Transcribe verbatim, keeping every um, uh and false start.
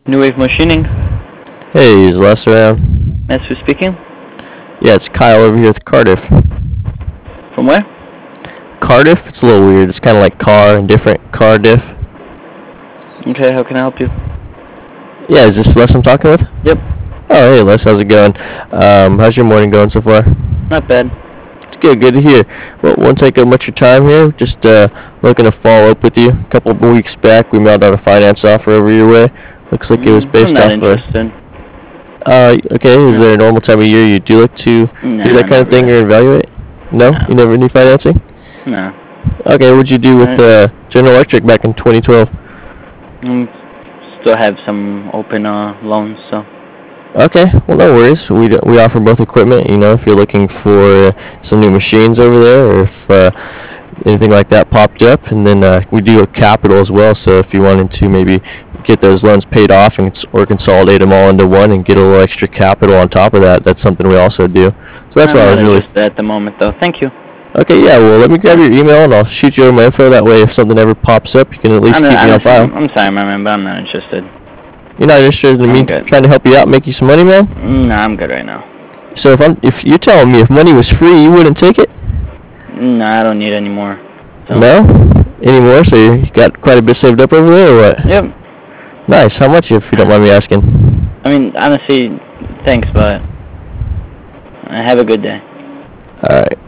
New Wave Machining. Hey, is Les around? That's who's speaking. Yeah, it's Kyle over here with Cardiff. From where? Cardiff? It's a little weird. It's kind of like car and different. Cardiff. Okay, how can I help you? Yeah, is this Les I'm talking with? Yep. Oh, hey Les, how's it going? Um, how's your morning going so far? Not bad. It's good, good to hear. Well, won't take up much of your time here. Just uh, looking to follow up with you. A couple of weeks back, we mailed out a finance offer over your way. Looks like it was based I'm not off interested. of... Uh, okay, is there a normal time of year you do look to Nah, do that kind of not thing really. or evaluate? No? No. You never need financing? No. Okay, what'd you do with uh, General Electric back in twenty twelve? Mm, still have some open uh, loans, so. Okay, well, no worries. We d- we offer both equipment. You know, if you're looking for some new machines over there, or if uh, anything like that popped up, and then uh, we do a capital as well. So if you wanted to maybe get those loans paid off and cons- or consolidate them all into one and get a little extra capital on top of that, that's something we also do. So that's I'm why I not was really. interested at the moment, though. Thank you. Okay, yeah. Well, let me grab your email and I'll shoot you over my info. That way, if something ever pops up, you can at least I'm, keep I'm, me on file. I'm sorry, my man, but I'm not interested. You're not interested in I'm me good. trying to help you out, make you some money, man? No, I'm good right now. So if I'm, if you're telling me if money was free, you wouldn't take it? No, I don't need any more. So. No? Anymore? So you got quite a bit saved up over there, or what? Yep. Nice. How much, if you don't mind me asking? I mean, honestly, thanks, but have a good day. All right.